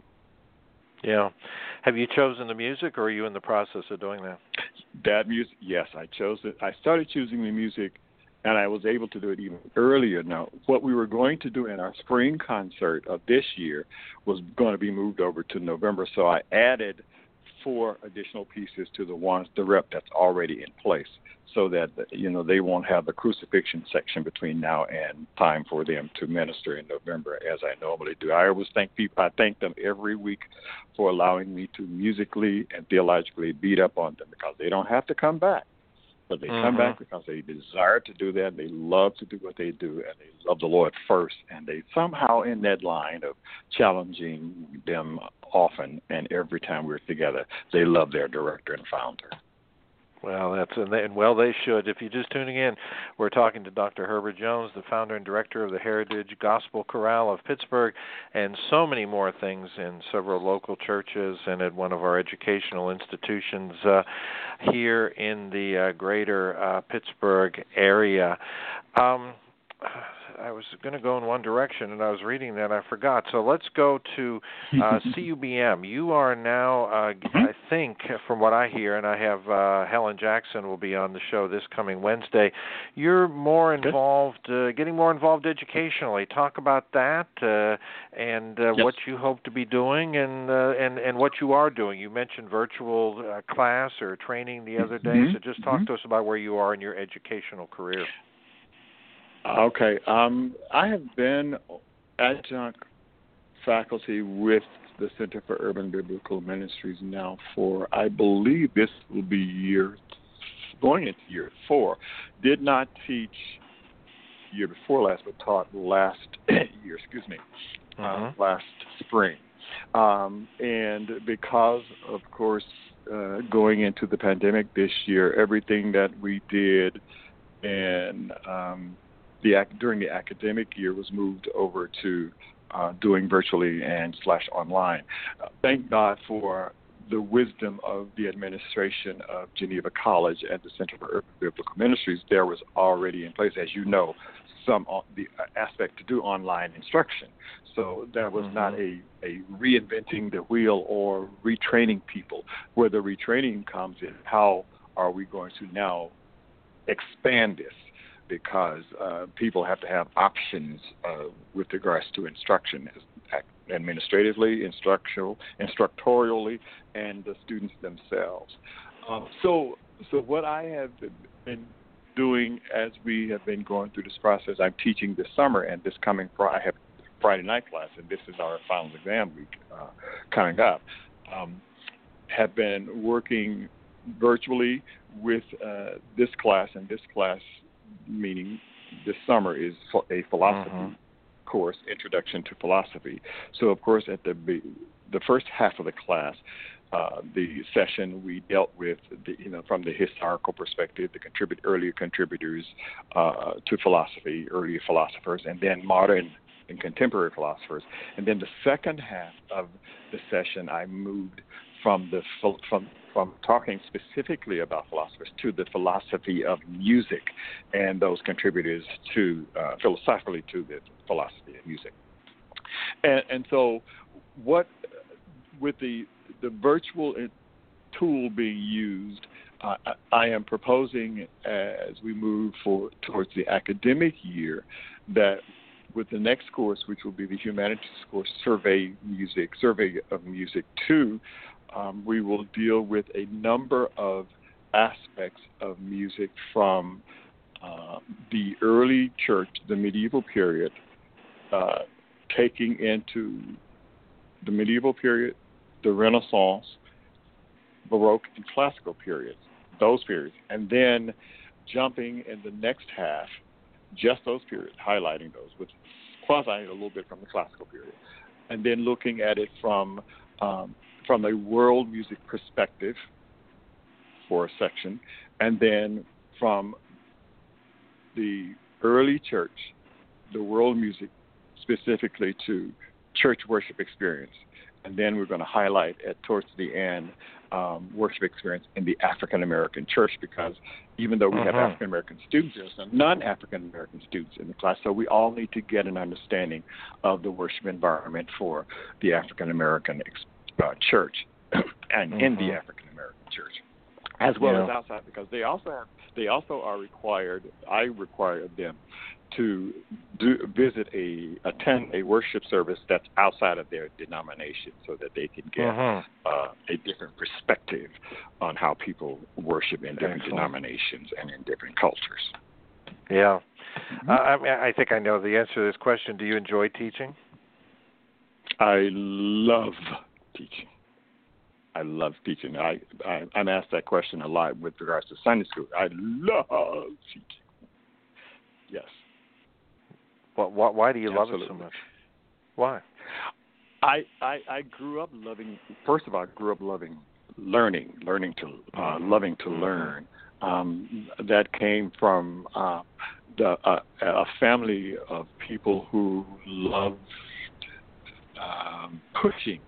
Yeah. Have you chosen the music, or are you in the process of doing that? That music, yes, I chose it. I started choosing the music, and I was able to do it even earlier. Now, what we were going to do in our spring concert of this year was going to be moved over to November, so I added four additional pieces to the ones, the rep that's already in place, so that, you know, they won't have the crucifixion section between now and time for them to minister in November, as I normally do. I always thank people, I thank them every week for allowing me to musically and theologically beat up on them, because they don't have to come back, but they mm-hmm. come back because they desire to do that. They love to do what they do, and they love the Lord first, and they somehow in that line of challenging them often and every time we're together, they love their director and founder. Well, that's and, they, and well, they should. If you're just tuning in, we're talking to Doctor Herbert Jones, the founder and director of the Heritage Gospel Chorale of Pittsburgh, and so many more things in several local churches and at one of our educational institutions uh, here in the uh, greater uh, Pittsburgh area. Um, I was going to go in one direction, and I was reading that. I forgot. So let's go to uh, C U B M. You are now, uh, I think, from what I hear, and I have uh, Helen Jackson will be on the show this coming Wednesday. You're more involved, uh, getting more involved educationally. Talk about that uh, and uh, yes. what you hope to be doing and uh, and and what you are doing. You mentioned virtual uh, class or training the other day. Mm-hmm. So just talk mm-hmm. to us about where you are in your educational career. Okay. Um, I have been adjunct faculty with the Center for Urban Biblical Ministries now for, I believe this will be year, going into year four. Did not teach year before last, but taught last year, excuse me, uh-huh. uh, last spring. Um, and because, of course, uh, going into the pandemic this year, everything that we did and um, The, during the academic year was moved over to uh, doing virtually and slash online. Uh, thank God for the wisdom of the administration of Geneva College and the Center for Urban Biblical Ministries. There was already in place, as you know, some uh, the aspect to do online instruction. So that was mm-hmm. not a, a reinventing the wheel or retraining people. Where the retraining comes in, how are we going to now expand this? Because uh, people have to have options uh, with regards to instruction, administratively, instructional, instructorially, and the students themselves. Um, so, so what I have been doing as we have been going through this process, I'm teaching this summer, and this coming Friday, I have Friday night class, and this is our final exam week uh, coming up. Um, have been working virtually with uh, this class, and this class, meaning this summer, is a philosophy uh-huh. course, Introduction to Philosophy. So, of course, at the the first half of the class, uh, the session we dealt with, the, you know, from the historical perspective, the contribute earlier contributors uh, to philosophy, earlier philosophers, and then modern and contemporary philosophers. And then the second half of the session, I moved from the from from talking specifically about philosophers to the philosophy of music and those contributors to uh, philosophically to the philosophy of music. And, and so, what with the the virtual tool being used, uh, I am proposing as we move for towards the academic year that with the next course, which will be the humanities course, survey music, survey of music two, um, we will deal with a number of aspects of music from uh, the early church, the medieval period, uh, taking into the medieval period, the Renaissance, Baroque, and classical periods, those periods, and then jumping in the next half, just those periods, highlighting those, with quasi a little bit from the classical period, and then looking at it from um, from a world music perspective for a section, and then from the early church, the world music specifically to church worship experience. And then we're going to highlight at towards the end um, worship experience in the African American church, because even though we uh-huh. have African American students, there's some non-African American students in the class. So we all need to get an understanding of the worship environment for the African American uh, church and uh-huh. in the African American church, as well yeah. as outside, because they also have they also are required. I require them to do, visit a attend a worship service that's outside of their denomination, so that they can get uh-huh. uh, a different perspective on how people worship in different Excellent. denominations and in different cultures. Yeah, mm-hmm. uh, I mean, I think I know the answer to this question. Do you enjoy teaching? I love teaching. I love teaching. I, I I'm asked that question a lot with regards to Sunday school. I love teaching. Yes. Well, why, why do you Absolutely. love it so much? Why? I, I I grew up loving. First of all, I grew up loving learning, learning to uh, loving to learn. Um, that came from uh, the, uh, a family of people who loved um, pushing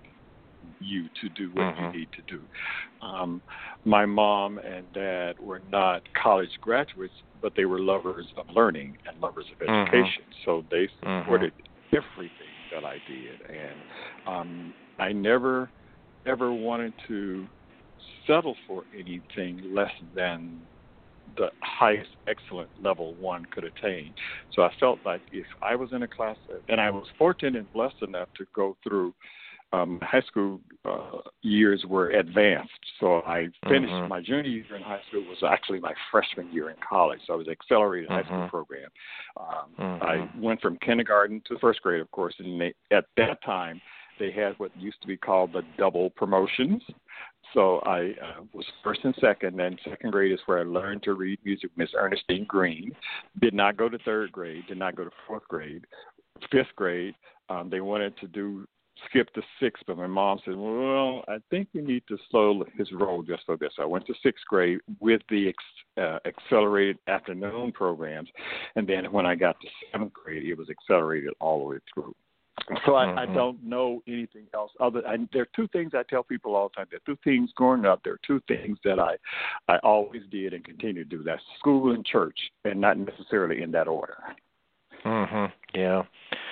you to do what mm-hmm. you need to do. Um, my mom and dad were not college graduates, but they were lovers of learning and lovers of education. Mm-hmm. So they supported mm-hmm. everything that I did. And um, I never, ever wanted to settle for anything less than the highest excellent level one could attain. So I felt like if I was in a class, and I was fortunate and blessed enough to go through Um, high school uh, years were advanced, so I finished mm-hmm. my junior year in high school was actually my freshman year in college. So I was accelerated mm-hmm. high school program. Um, mm-hmm. I went from kindergarten to first grade, of course, and they, at that time they had what used to be called the double promotions. So I uh, was first and second, and second grade is where I learned to read music with Miss Ernestine Green. Did not go to third grade, did not go to fourth grade. Fifth grade, um, they wanted to do skip to sixth, but my mom said, well, I think we need to slow his roll just a bit. So I went to sixth grade with the ex- uh, accelerated afternoon programs, and then when I got to seventh grade, it was accelerated all the way through. So I, mm-hmm. I don't know anything else other. I, there are two things I tell people all the time. There are two things growing up. There are two things that I, I always did and continue to do. That's school and church, and not necessarily in that order. Mm-hmm. Yeah.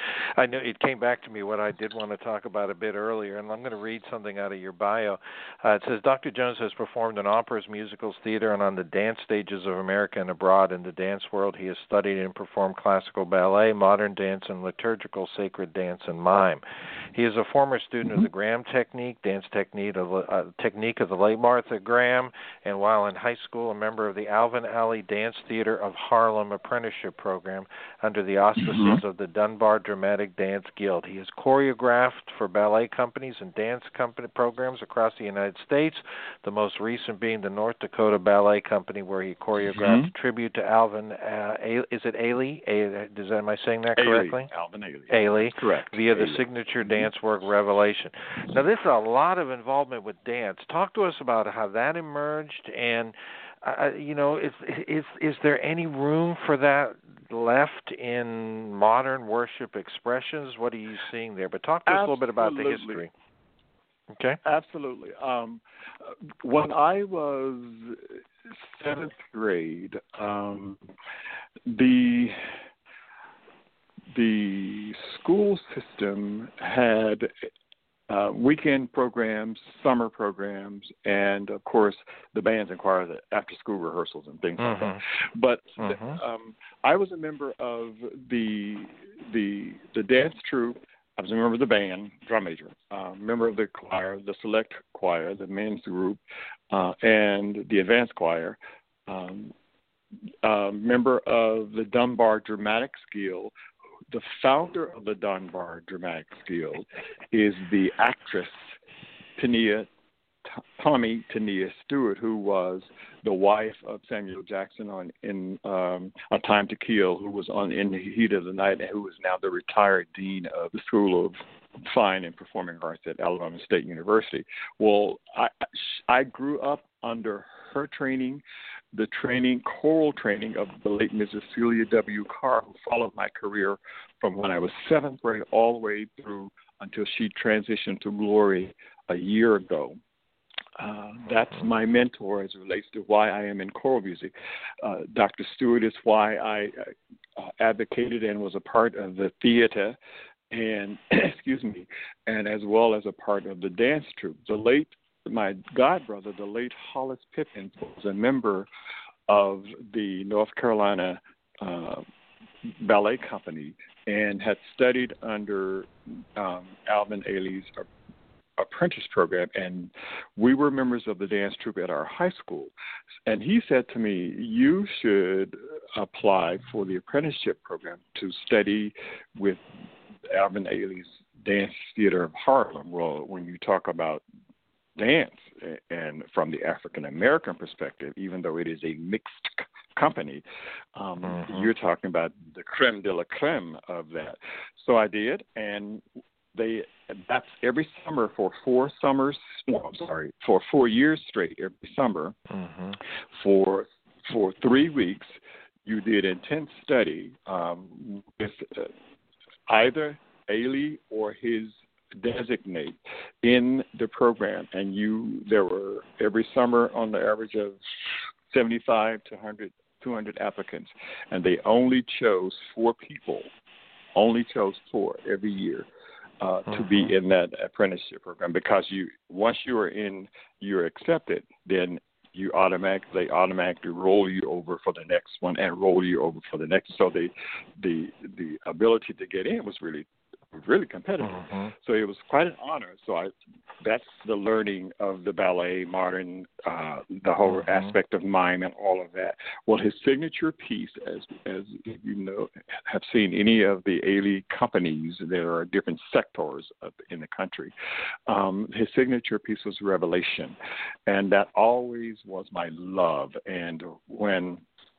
I know it came back to me what I did want to talk about a bit earlier, and I'm going to read something out of your bio. Uh, it says, Doctor Jones has performed in operas, musicals, theater, and on the dance stages of America and abroad. In the dance world, he has studied and performed classical ballet, modern dance, and liturgical sacred dance and mime. He is a former student of the Graham Technique, dance technique of, uh, technique of the late Martha Graham, and while in high school, a member of the Alvin Alley Dance Theater of Harlem apprenticeship program under the auspices mm-hmm. of the Dunbar Dramatic Dance Guild. He has choreographed for ballet companies and dance company programs across the United States, the most recent being the North Dakota Ballet Company, where he choreographed mm-hmm. a tribute to Alvin, uh, A- is it Ailey? A- is, am I saying that correctly? Ailey. Alvin Ailey. Ailey. Correct. Via Ailey. the signature dance work Revelation. Now, this is a lot of involvement with dance. Talk to us about how that emerged, and Uh, you know, is is is there any room for that left in modern worship expressions? What are you seeing there? But talk to us Absolutely. a little bit about the history. Okay. Absolutely. Um, when I was seventh grade, um, the the school system had uh, weekend programs, summer programs, and of course the bands and choirs, after-school rehearsals and things mm-hmm. like that. But mm-hmm. um, I was a member of the the the dance troupe. I was a member of the band, drum major, uh, member of the choir, the select choir, the men's group, uh, and the advanced choir. Um, uh, member of the Dunbar Dramatic Guild. The founder of the Dunbar Dramatic Guild is the actress Tania, Tommy Tania Stewart, who was the wife of Samuel Jackson on in um, A Time to Kill, who was on In the Heat of the Night, and who is now the retired dean of the School of Fine and Performing Arts at Alabama State University. Well, I, I grew up under her training, the training, choral training of the late Missus Celia W. Carr, who followed my career from when I was seventh grade all the way through until she transitioned to glory a year ago. Uh, that's my mentor as it relates to why I am in choral music. Uh, Doctor Stewart is why I uh, advocated and was a part of the theater, and excuse me, and as well as a part of the dance troupe. The late, my godbrother, the late Hollis Pippins, was a member of the North Carolina uh, Ballet Company and had studied under um, Alvin Ailey's apprentice program, and we were members of the dance troupe at our high school. And he said to me, you should apply for the apprenticeship program to study with Alvin Ailey's Dance Theater of Harlem. Well, when you talk about dance, and from the African American perspective, even though it is a mixed c- company, um, mm-hmm. you're talking about the creme de la creme of that. So I did, and they that's every summer for four summers. No, I'm sorry, for four years straight. Every summer, mm-hmm. for for three weeks, you did intense study um, with uh, either Ailey or his designate in the program, and you there were every summer on the average of seventy-five to one hundred, two hundred applicants, and they only chose four people, only chose four every year. Uh, mm-hmm. to be in that apprenticeship program, because you once you are in, you're accepted, then you automatically they automatically roll you over for the next one and roll you over for the next. So the the the ability to get in was really really competitive. Mm-hmm. So it was quite an honor. So I that's the learning of the ballet, modern, uh, the whole mm-hmm. aspect of mime and all of that. Well, his signature piece, as as you know, have seen any of the Ailey companies, there are different sectors of, in the country. Um, his signature piece was Revelation, and that always was my love. And when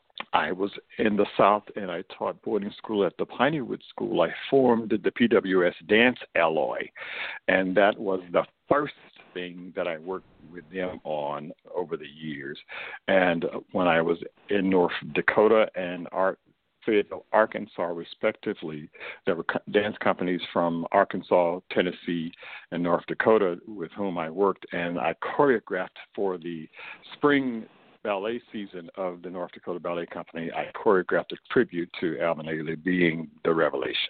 I was in the South and I taught boarding school at the Pineywood School, I formed the P W S Dance Alloy, and that was the first thing that I worked with them on over the years. And when I was in North Dakota and Ar- Fayetteville, Arkansas, respectively, there were dance companies from Arkansas, Tennessee, and North Dakota with whom I worked, and I choreographed for the spring ballet season of the North Dakota Ballet Company. I choreographed a tribute to Alvin Ailey, being the Revelation.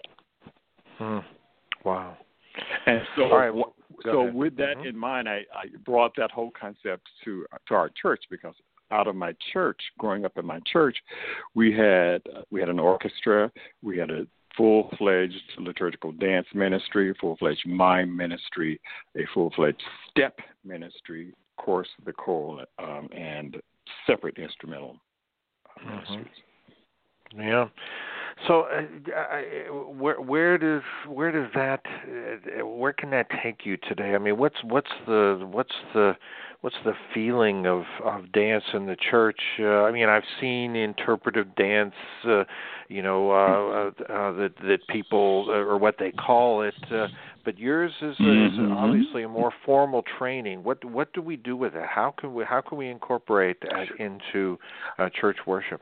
Hmm. Wow. And so, All right, so ahead. with that mm-hmm. in mind, I, I brought that whole concept to to our church, because out of my church, growing up in my church, we had uh, we had an orchestra, we had a full-fledged liturgical dance ministry, full-fledged mime ministry, a full-fledged step ministry, of course, the choral, um, and separate instrumental ministries. Mm-hmm. Yeah. So, uh, I, where where does where does that uh, where can that take you today? I mean, what's what's the what's the what's the feeling of, of dance in the church? Uh, I mean, I've seen interpretive dance, uh, you know, uh, uh, that that people uh, or what they call it, uh, but yours is, mm-hmm. is obviously a more formal training. What what do we do with it? How can we how can we incorporate that into uh, church worship?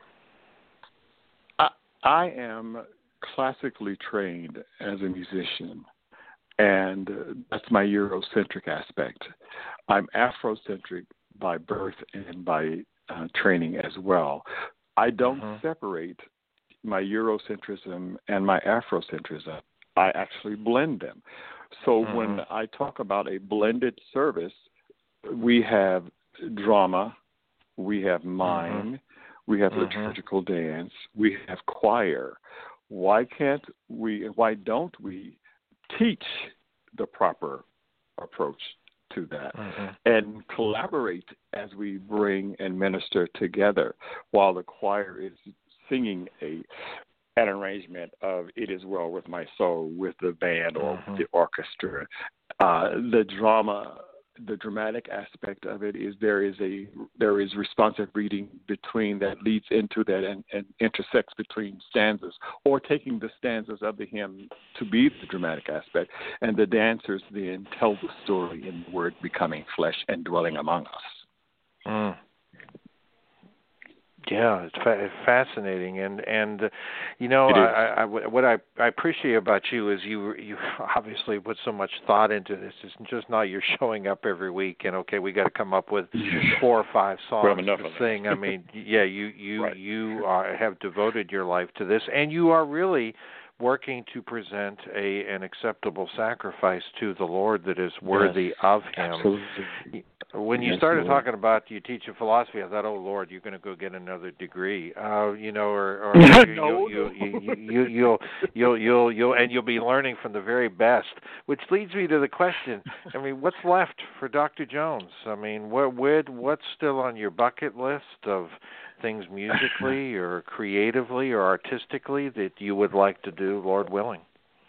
I am classically trained as a musician, and that's my Eurocentric aspect. I'm Afrocentric by birth and by uh, training as well. I don't mm-hmm. separate my Eurocentrism and my Afrocentrism. I actually blend them. So mm-hmm. when I talk about a blended service, we have drama, we have mime, mm-hmm. we have mm-hmm. liturgical dance, we have choir. Why can't we, why don't we teach the proper approach to that mm-hmm. and collaborate as we bring and minister together while the choir is singing a an arrangement of It Is Well With My Soul with the band or mm-hmm. the orchestra. Uh, the drama, the dramatic aspect of it is there is a there is responsive reading between that leads into that and, and intersects between stanzas, or taking the stanzas of the hymn to be the dramatic aspect, and the dancers then tell the story in the Word becoming flesh and dwelling among us. Mm. Yeah, it's fa- fascinating, and and uh, you know, I, I, what I, I appreciate about you is you you obviously put so much thought into this. It's just not you're showing up every week and okay, we got to come up with four or five songs to sing. I mean, yeah, you you right. you are, have devoted your life to this, and you are really working to present a an acceptable sacrifice to the Lord that is worthy yes, of Him. Absolutely. When you yes, started Lord. talking about you teach a philosophy, I thought, oh Lord, you're going to go get another degree, uh, you know, or, or no, you, you, you, you, you'll, you'll, you'll, you'll, and you'll be learning from the very best. Which leads me to the question: I mean, what's left for Doctor Jones? I mean, what, where, what's still on your bucket list of things musically or creatively or artistically that you would like to do, Lord willing?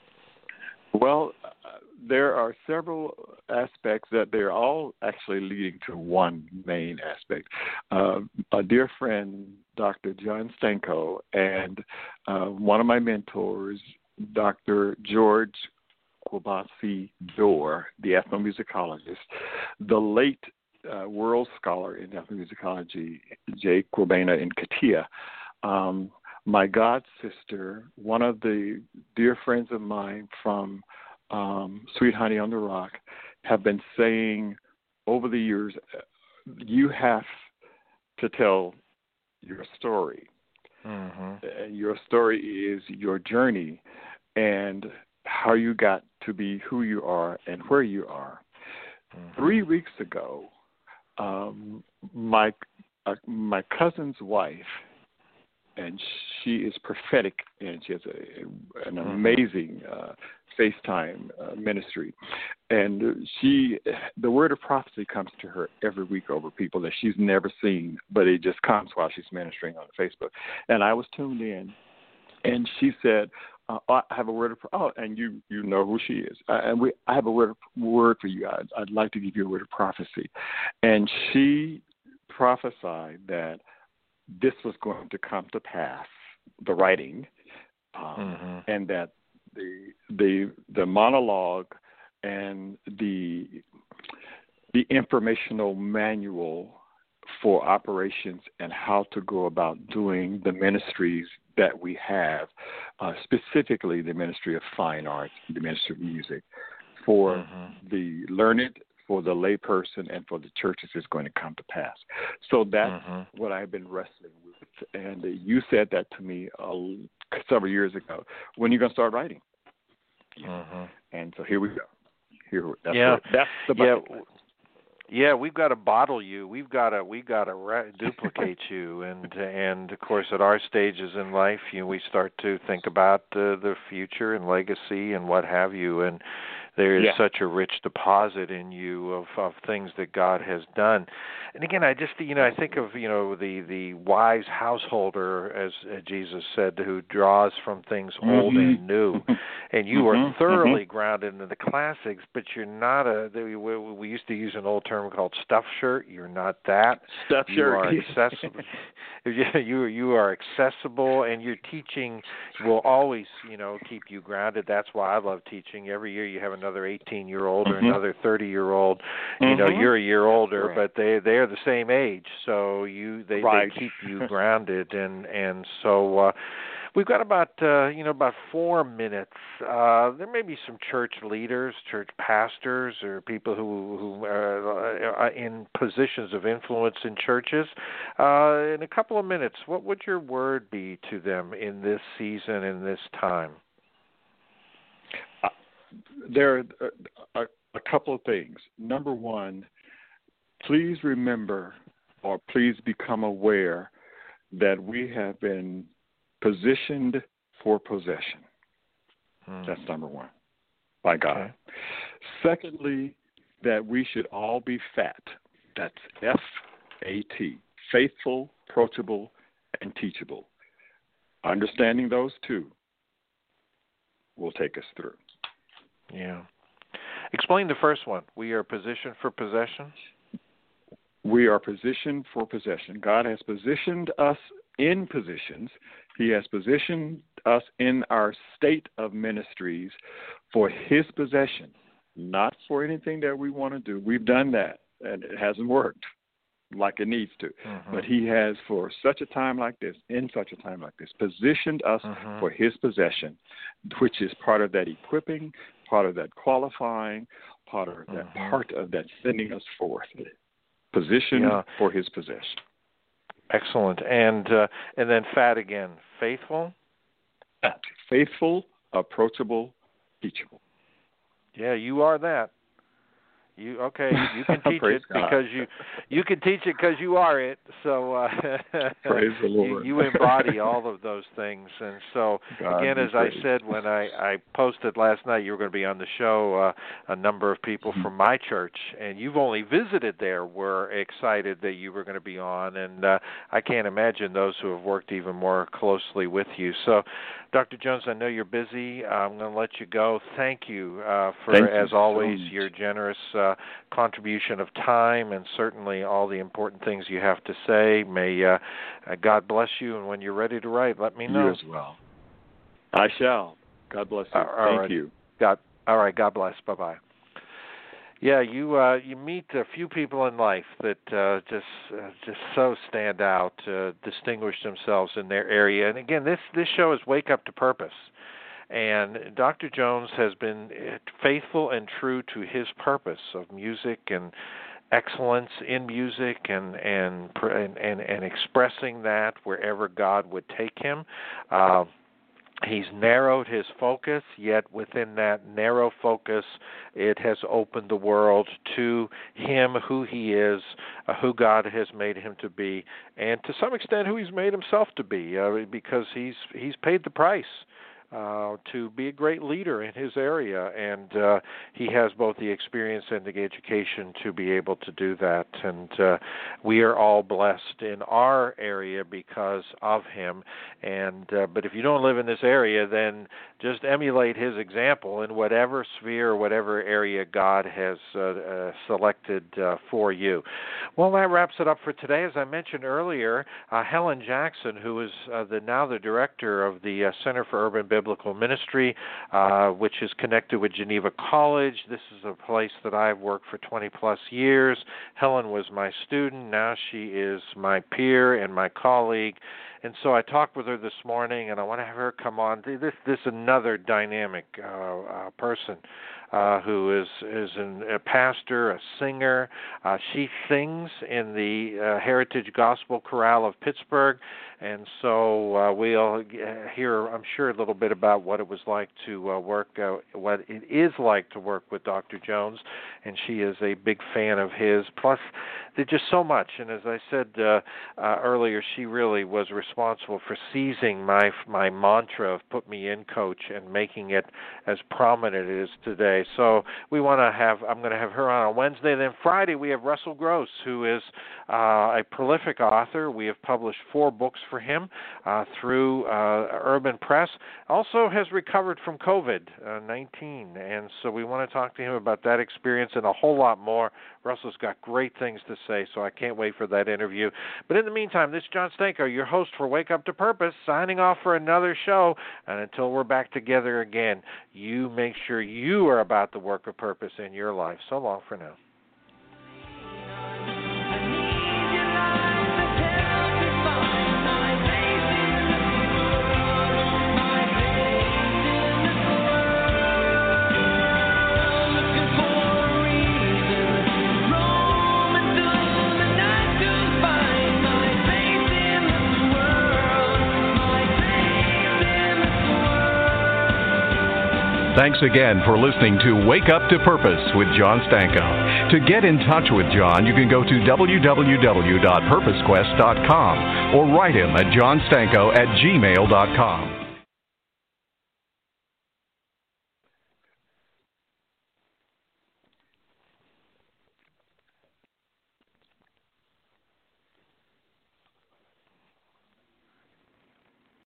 Well, uh, there are several aspects that they're all actually leading to one main aspect. Uh, a dear friend, Doctor John Stanko, and uh, one of my mentors, Doctor George Kwabasi Dorr, the ethnomusicologist, the late uh, world scholar in ethnomusicology, Jay Kwabena in Katia, um, my god sister, one of the dear friends of mine from um, Sweet Honey on the Rock, have been saying over the years, you have to tell your story. Mm-hmm. Your story is your journey and how you got to be who you are and where you are. Mm-hmm. Three weeks ago, um, my uh, my cousin's wife, and she is prophetic, and she has a, an amazing uh, FaceTime uh, ministry. And she, the word of prophecy comes to her every week over people that she's never seen, but it just comes while she's ministering on Facebook. And I was tuned in, and she said, uh, I have a word of oh, and you you know who she is, uh, and we I have a word word for you. I'd, I'd like to give you a word of prophecy, and she prophesied that this was going to come to pass, the writing, um, mm-hmm. and that the the the monologue and the the informational manual for operations and how to go about doing the ministries that we have, uh, specifically the Ministry of Fine Arts, the Ministry of Music, for mm-hmm. the learned, for the layperson, and for the churches is going to come to pass. So that's mm-hmm. what I've been wrestling with. And uh, you said that to me uh, several years ago. When are you going to start writing? Mm-hmm. And so here we go. Here, that's yeah, what, that's the bucket yeah. list. Yeah, we've got to bottle you. We've got to we've got to re- duplicate you, and and of course at our stages in life, you know, we start to think about uh, the future and legacy and what have you. And there is yeah. such a rich deposit in you of, of things that God has done. And again, I just you know I think of you know the, the wise householder, as uh, Jesus said, who draws from things mm-hmm. old and new. And you mm-hmm. are thoroughly mm-hmm. grounded in the classics, but you're not a. We, we used to use an old term called stuff shirt. You're not that. Stuff you shirt. are accessible. you you are accessible, and your teaching will always you know keep you grounded. That's why I love teaching. Every year you have another eighteen year old or mm-hmm. another thirty year old. You mm-hmm. know you're a year older, right. but they they're the same age, so you they, right. they keep you grounded, and and so. Uh, We've got about uh, you know about four minutes. Uh, there may be some church leaders, church pastors, or people who who are in positions of influence in churches. Uh, in a couple of minutes, what would your word be to them in this season, in this time? Uh, there are a, a couple of things. Number one, please remember, or please become aware that we have been positioned for possession. Hmm. That's number one, by God. Okay. Secondly, that we should all be fat. That's F A T, faithful, approachable, and teachable. Understanding those two will take us through. Yeah. Explain the first one. We are positioned for possession? We are positioned for possession. God has positioned us in positions. He has positioned us in our state of ministries for His possession, not for anything that we want to do. We've done that, and it hasn't worked like it needs to. Mm-hmm. But He has, for such a time like this, in such a time like this, positioned us mm-hmm. for His possession, which is part of that equipping, part of that qualifying, part of that mm-hmm. part of that sending us forth. Positioned yeah. for His possession. Excellent. And uh, and then fat again. Faithful? Fat. Faithful, approachable, teachable. Yeah, you are that. You okay? You can teach it God. because you you can teach it because you are it. So uh, praise the Lord. You, you embody all of those things. And so God again, as praised. I said when I, I posted last night, you were going to be on the show. Uh, a number of people mm-hmm. from my church, and you've only visited there, were excited that you were going to be on. And uh, I can't imagine those who have worked even more closely with you. So, Doctor Jones, I know you're busy. I'm going to let you go. Thank you uh, for, Thank as you always, so your generous uh, contribution of time and certainly all the important things you have to say. May uh, God bless you, and when you're ready to write, let me know. You as well. I shall. God bless you. Uh, all Thank right. you. God. All right. God bless. Bye-bye. Yeah, you uh, you meet a few people in life that uh, just uh, just so stand out, uh, distinguish themselves in their area. And again, this this show is Wake Up to Purpose. And Doctor Jones has been faithful and true to his purpose of music and excellence in music and and and, and expressing that wherever God would take him. Uh, He's narrowed his focus, yet within that narrow focus, it has opened the world to him, who he is, uh, who God has made him to be, and to some extent who he's made himself to be, uh, because he's he's paid the price uh, to be a great leader in his area, and uh, he has both the experience and the education to be able to do that. And uh, we are all blessed in our area because of him. And uh, but if you don't live in this area, then just emulate his example in whatever sphere, whatever area God has uh, uh, selected uh, for you. Well, that wraps it up for today. As I mentioned earlier, uh, Helen Jackson, who is uh, the now the director of the uh, Center for Urban Biblical Ministry, uh, which is connected with Geneva College. This is a place that I've worked for twenty plus years. Helen was my student. Now she is my peer and my colleague. And so I talked with her this morning, and I want to have her come on. This this is another dynamic uh, uh, person uh, who is is an, a pastor, a singer. Uh, she sings in the uh, Heritage Gospel Chorale of Pittsburgh, and so uh, we'll hear, I'm sure, a little bit about what it was like to uh, work, uh, what it is like to work with Doctor Jones, and she is a big fan of his. Plus, there's just so much, and as I said uh, uh, earlier, she really was responsible for seizing my my mantra of "Put me in, Coach," and making it as prominent as it is today. So we want to have, I'm going to have her on on Wednesday. Then Friday we have Russell Gross, who is uh, a prolific author. We have published four books for him uh, through uh, Urban Press. Also has recovered from COVID nineteen, and so we want to talk to him about that experience and a whole lot more. Russell's got great things to say, so I can't wait for that interview. But in the meantime, this is John Stanko, your host for Wake Up to Purpose, signing off for another show. And until we're back together again, you make sure you are about the work of purpose in your life. So long for now. Thanks again for listening to Wake Up to Purpose with John Stanko. To get in touch with John, you can go to w w w dot purpose quest dot com or write him at john stanko at gmail dot com.